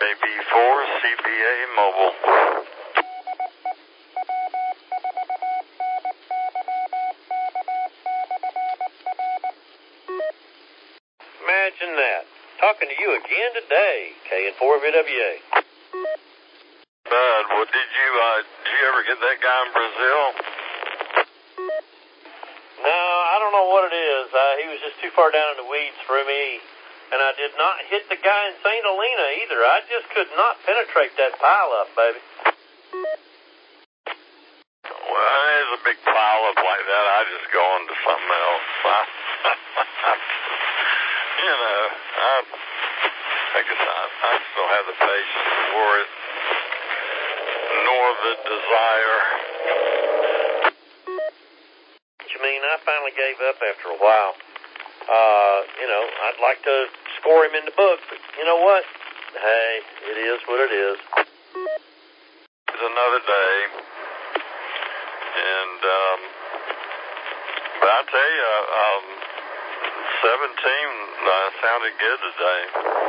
KB4 CPA Mobile. Imagine that. Talking to you again today, KN4VWA. Bud, well, did you ever get that guy in Brazil? No, I don't know what it is. He was just too far down in the weeds for me. And I did not hit the guy in St. Helena either. I just could not penetrate that pile up, baby. Well, there's a big pile up like that. I just go on to something else. You know, I guess I still have the patience for it, nor the desire. What you mean? I finally gave up after a while. I'd like to score him in the book, but you know what? Hey, it is what it is. It's another day, and but I tell you, 17 sounded good today.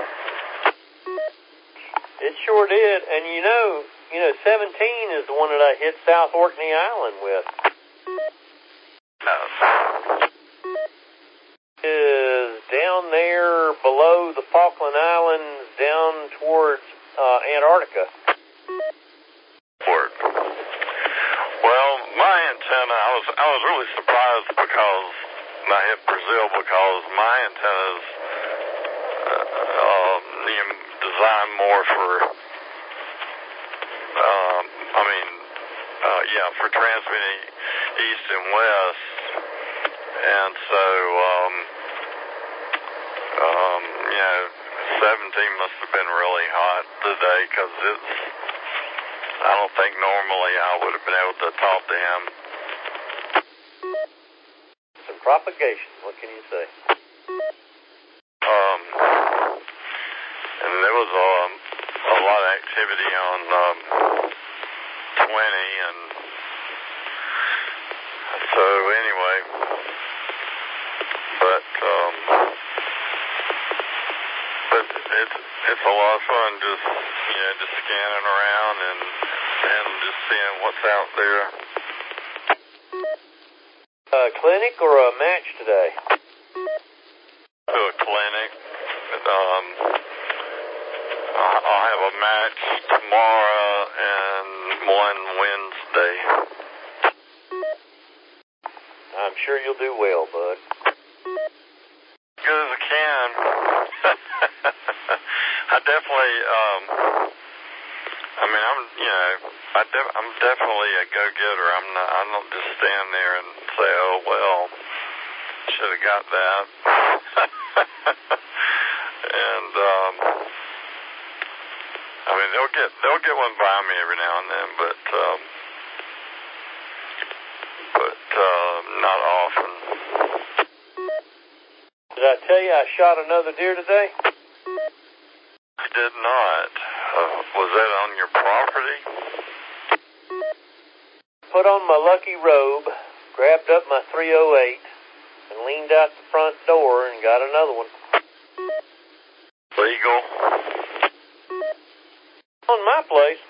It sure did, and you know, 17 is the one that I hit South Orkney Island with. Is down there below the Falkland Islands, down towards Antarctica. Well, my antenna, I was really surprised because I hit Brazil because my antenna's designed more for, for transmitting east and west, and so 17 must have been really hot today because I don't think normally I would have been able to talk to him. Some propagation, what can you say? And there was a lot of activity on 20, and so anyway, but it's a lot of fun just scanning around and just seeing what's out there. A clinic or a match today? To a clinic. I'll have a match tomorrow and one Wednesday. I'm sure you'll do well, bud. Good as I can. I definitely, I'm definitely a go-getter. I don't just stand there and say, oh, well, should have got that. And, they'll get one by me every now and then, but not often. Did I tell you I shot another deer today? I did not. Was that on your property? Put on my lucky robe, grabbed up my .308, and leaned out the front door and got another one. Legal? On my place.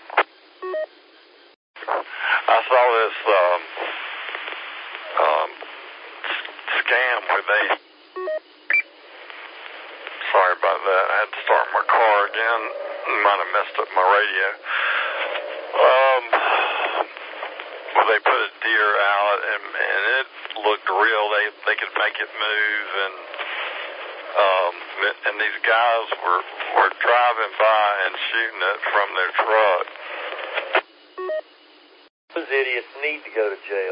I saw this scam where they... Sorry about that. I had to start my car again. Might have messed up my radio. Where they put a deer out and it looked real. They could make it move, and these guys were driving by and shooting it from their truck. Those idiots need to go to jail.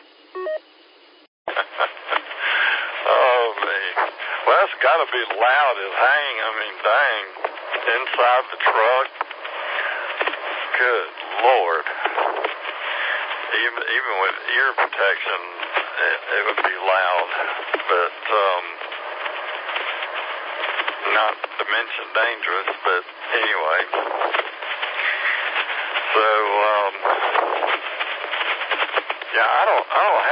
Oh, man. Well, that's got to be loud as hang. I mean, dang. Inside the truck. Good Lord. Even with ear protection, it would be loud. But, not to mention dangerous, but anyway. So, I don't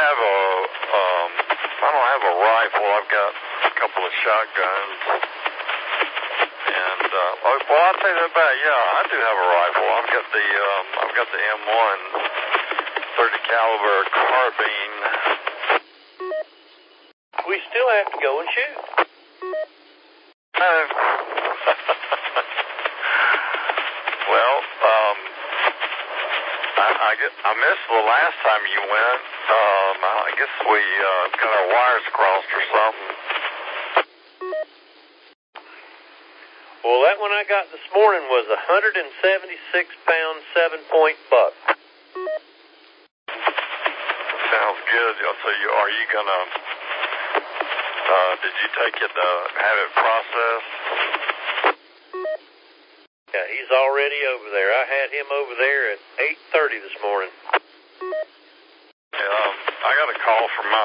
have a rifle. I've got a couple of shotguns, and Well, I'll tell you about, yeah, I do have a rifle. I've got the M1 30 caliber carbine. We still have to go and shoot. Well, I missed the last time you went. I guess we got our wires crossed or something. Well, that one I got this morning was a 176-pound 7-point buck. Sounds good. So are you gonna? Did you take it to have it processed? Yeah, he's already over there. I had him over there at 8:30 this morning. Yeah, I got a call from my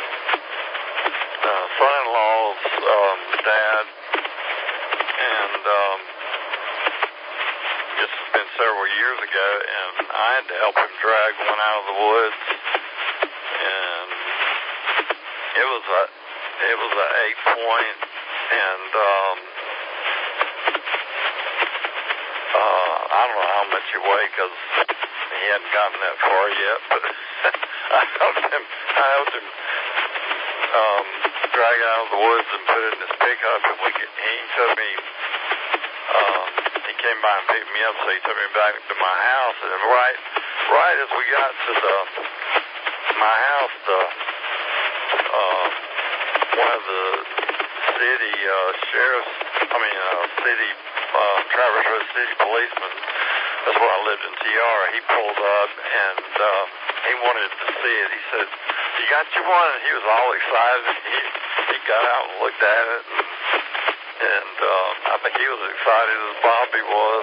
son-in-law's dad, and this has been several years ago, and I had to help him drag one out of the woods, and it was a 8-point, and I don't know how much he weighed because he hadn't gotten that far yet, but I helped him drag it out of the woods and put it in his pickup, and he took me, he came by and picked me up, so he took me back to my house, and right as we got to my house, one of the city Traverse Road City policeman, that's where I lived in TR, he pulled up, and he wanted to see it. He said, "You got your one?" And he was all excited. He got out and looked at it, and I think he was as excited as Bobby was.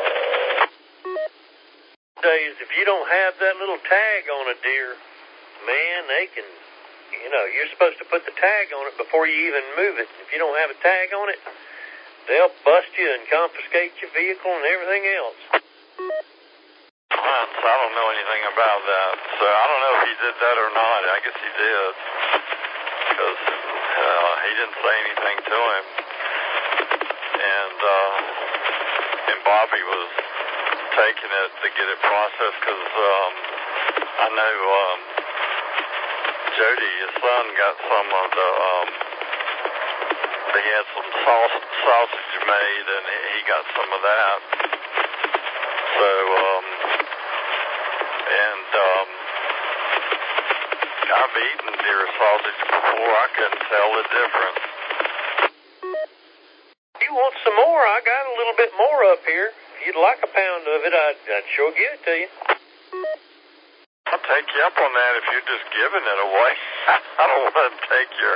Days, if you don't have that little tag on a deer, man, they can, you're supposed to put the tag on it before you even move it. If you don't have a tag on it, they'll bust you and confiscate your vehicle and everything else. So I don't know anything about that. So I don't know if he did that or not. I guess he did, because he didn't say anything to him. And Bobby was taking it to get it processed, because I know Jody, his son, got some of the, he had some sausage made, and he got some of that. So, I've eaten deer sausage before. I couldn't tell the difference. You want some more? I got a little bit more up here. If you'd like a pound of it, I'd sure give it to you. I'll take you up on that if you're just giving it away. I don't want to take your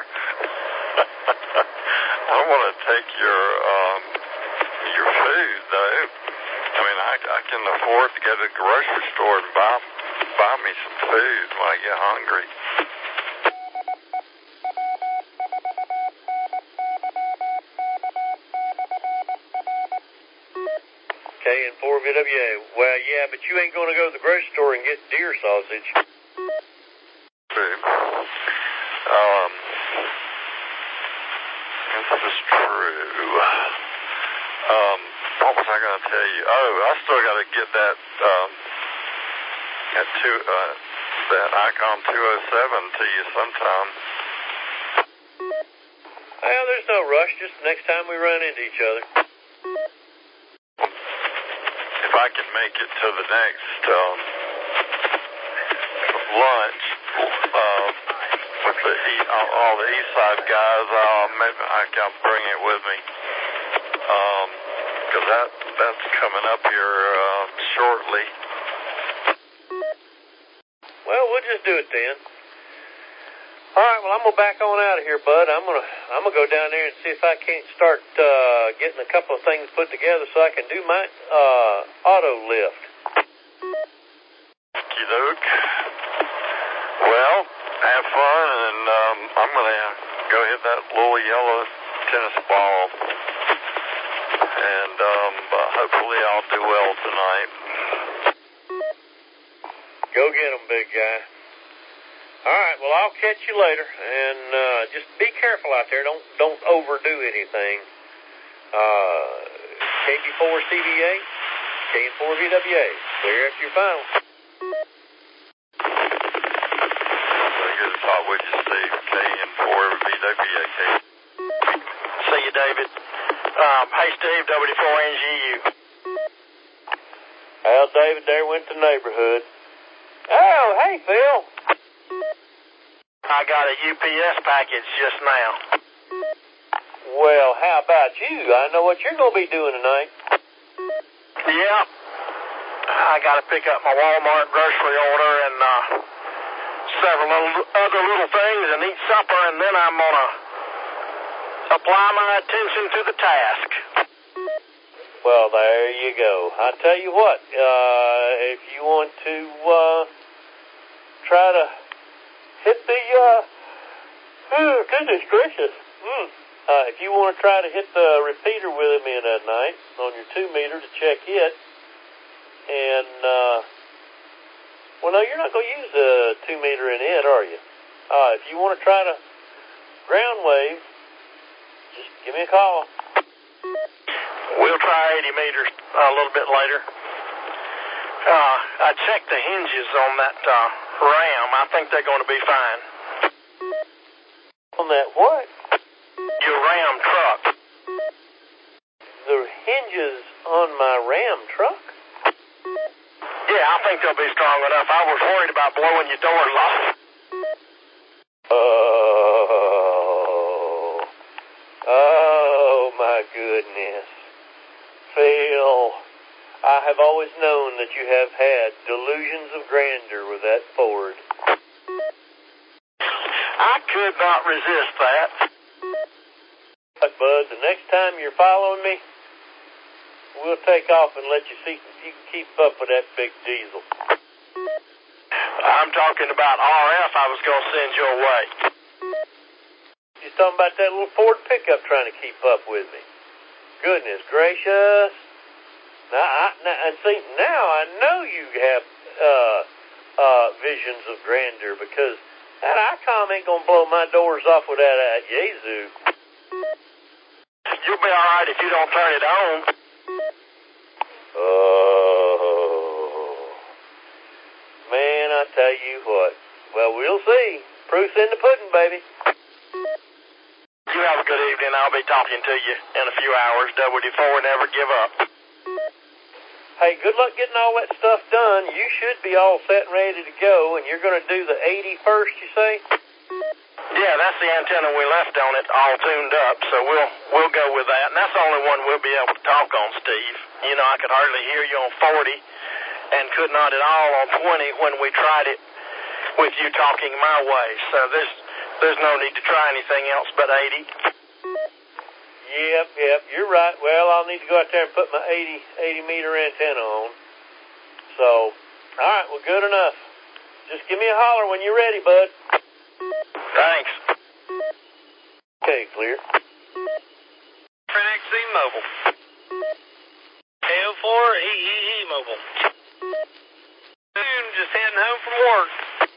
I don't want to take your food, though. I mean, I can afford to go to the grocery store and buy me some food when I get hungry. K-N-4VWA. Well, yeah, but you ain't going to go to the grocery store and get deer sausage. True. This is true. What was I going to tell you? Oh, I still got to get that Icon 207 to you sometime. Well, there's no rush. Just the next time we run into each other. If I can make it to the next lunch with all the East Side guys, maybe I can bring it with me. Because that's coming up here shortly. Well, we'll just do it then. All right, well, I'm going to back on out of here, bud. I'm gonna go down there and see if I can't start getting a couple of things put together so I can do my auto lift. Okey-doke. Well, have fun, and I'm going to go hit that little yellow tennis ball. And hopefully I'll do well tonight. Go get 'em, big guy. All right, well, I'll catch you later, and just be careful out there. Don't overdo anything. KB4CVA, KN4VWA. Clear after your final. Very good to talk with you, Steve. KN4VWA. See you, David. Hey, Steve, WD4NGU. Well, David there went to the neighborhood. Oh, hey, Phil. I got a UPS package just now. Well, how about you? I know what you're going to be doing tonight. Yeah. I got to pick up my Walmart grocery order and several other little things and eat supper, and then I'm going to apply my attention to the task. Well, there you go. I tell you what, if you want to try to hit the, goodness gracious, if you want to try to hit the repeater with me that night on your 2 meter to check it, and, well, no, you're not going to use the 2 meter in it, are you? If you want to try to ground wave, just give me a call. We'll try 80 meters a little bit later. I checked the hinges on that Ram. I think they're going to be fine. On that what? Your Ram truck. The hinges on my Ram truck? Yeah, I think they'll be strong enough. I was worried about blowing your doors off. Oh, my goodness. Phil, I have always known that you have had delusions of grandeur with that Ford. I could not resist that. But, Bud, the next time you're following me, we'll take off and let you see if you can keep up with that big diesel. I'm talking about RF I was going to send your way. You're talking about that little Ford pickup trying to keep up with me. Goodness gracious. Now I know you have visions of grandeur, because that ICOM ain't going to blow my doors off with that Yazoo. You'll be all right if you don't turn it on. Oh, man, I tell you what. Well, we'll see. Proof's in the pudding, baby. You have a good evening. I'll be talking to you in a few hours. WD4 never give up. Hey, good luck getting all that stuff done. You should be all set and ready to go, and you're going to do the 80 first, you say? Yeah, that's the antenna we left on it, all tuned up, so we'll go with that. And that's the only one we'll be able to talk on, Steve. You know, I could hardly hear you on 40 and could not at all on 20 when we tried it with you talking my way. So there's no need to try anything else but 80. Yep, you're right. Well, I'll need to go out there and put my 80 meter antenna on. So, all right, well, good enough. Just give me a holler when you're ready, bud. Thanks. Okay, clear. XC Mobile. KO4EEE Mobile. Soon, just heading home from work.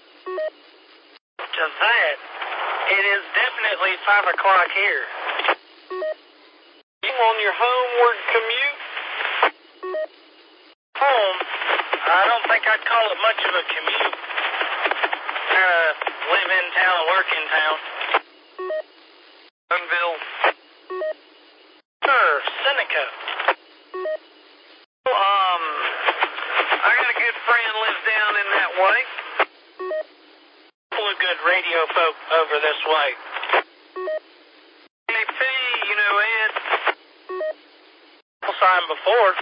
Just that, it is definitely 5 o'clock here. You on your homeward commute? Home? I don't think I'd call it much of a commute. Live in town and work in town. Dunville. Sure, Seneca. I got a good friend lives down in that way. Full of good radio folk over this way. AP, you know Ed. Sign before.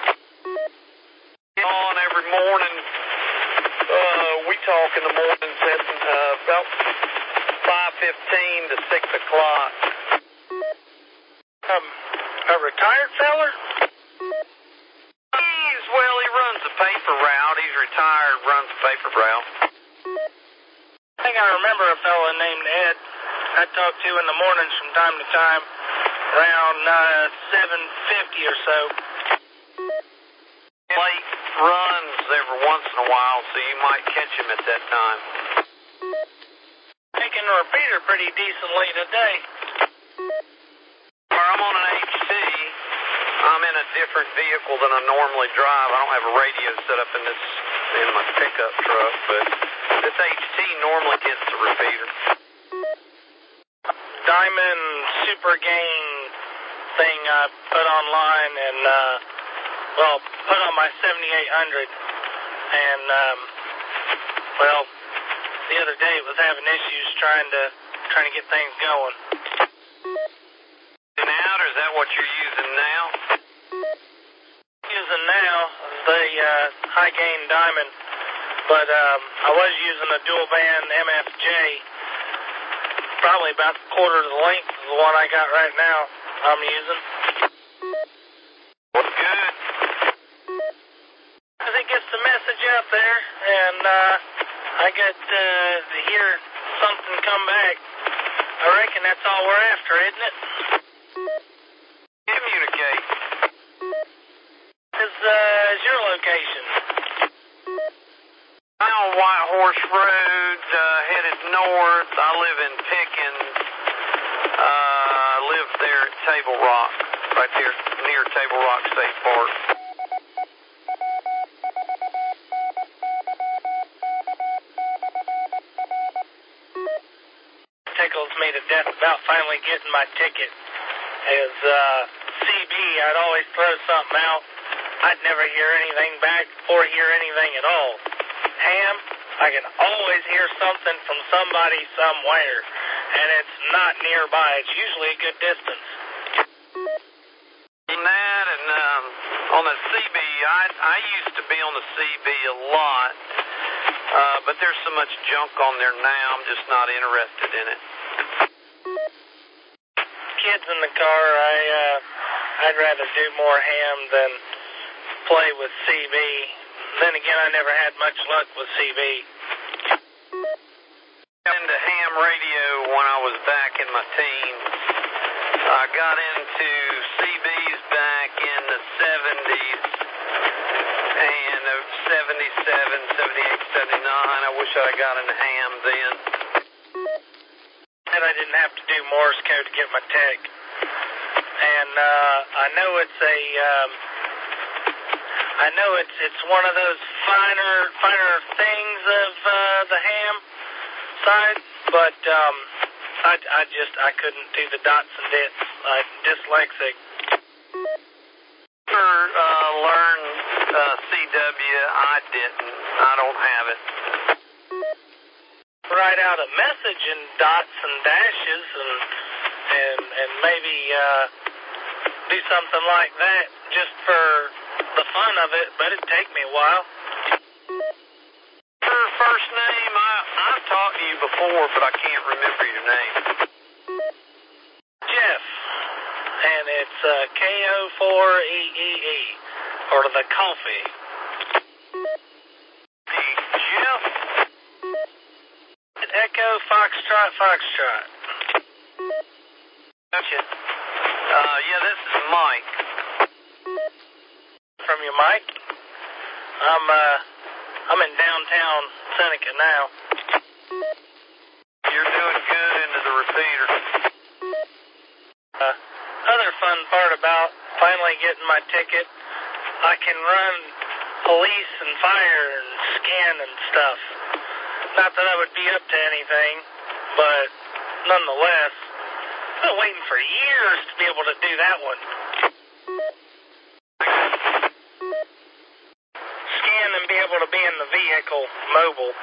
On every morning. We talk in the mornings at about 5:15 to 6 o'clock. A retired feller? He runs a paper route. He's retired, runs a paper route. I think I remember a fella named Ed I talk to in the mornings from time to time, around 7:50 or so. Late runs every once in a while, so you might catch him at that time. Taking the repeater pretty decently today. I'm on an HC. I'm I'm in a different vehicle than I normally drive. I don't have a radio set up in my pickup truck, but this HT normally gets the repeater. Diamond Super Gain thing I put online and, put on my 7800. And, the other day it was having issues trying to get things going. Out, or is that what you're using now? Using now the high gain Diamond, but I was using a dual band MFJ, probably about a quarter of the length of the one I got right now I'm using. What's good? Because it gets the message out there, and I get to hear something come back. I reckon that's all we're after, isn't it? Communicate. Is your location? I'm on White Horse Road, headed north. I live in Pickens. I live there at Table Rock, right there near Table Rock State Park. Tickles me to death about finally getting my ticket. As CB, I'd always throw something out. I'd never hear anything back or hear anything at all. Ham, I can always hear something from somebody somewhere, and it's not nearby. It's usually a good distance. That and on the CB, I used to be on the CB a lot, but there's so much junk on there now, I'm just not interested in it. Kids in the car, I'd rather do more ham than play with CB. Then again, I never had much luck with CB. Got into ham radio when I was back in my teens. I got into CBs back in the 70s and 77, 78, 79. I wish I'd got into ham then. And I didn't have to do Morse code to get my tech. And I know it's it's one of those finer things of the ham side, but I couldn't do the dots and dits. I'm dyslexic. Learn CW. I didn't. I don't have it. Write out a message in dots and dashes and maybe do something like that just for the fun of it, but it'd take me a while. Your first name, I've talked to you before, but I can't remember your name. Jeff, and it's K-O-4-E-E-E, or the coffee. Jeff? Echo Foxtrot. Gotcha. Yeah, this is Mike. From your Mike? I'm in downtown Seneca now. You're doing good into the repeater. Other fun part about finally getting my ticket, I can run police and fire and scan and stuff. Not that I would be up to anything, but nonetheless, I've been waiting for years to be able to do that one. Scan and be able to be in the vehicle, mobile.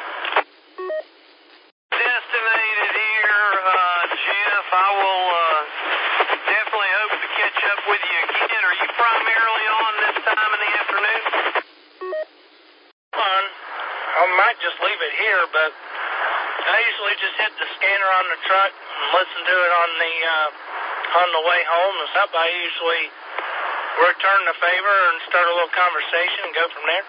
Destinated here, Jeff. I will definitely hope to catch up with you again. Are you primarily on this time in the afternoon? I might just leave it here, but I usually just hit the scanner on the truck and listen to it on the way home and stuff. I usually return the favor and start a little conversation and go from there.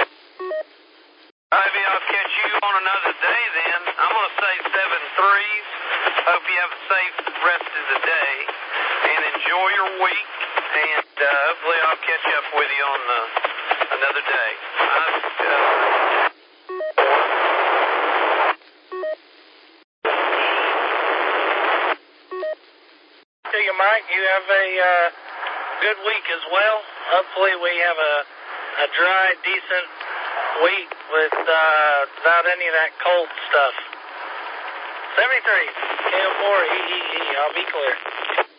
Maybe I'll catch you on another day then. I'm going to say 7-3s. Hope you have a safe rest of the day and enjoy your week. And hopefully I'll catch up with you on another day. To you, Mike, you have a good week as well. Hopefully we have a dry, decent week without any of that cold stuff. 73, KO4, I'll be clear.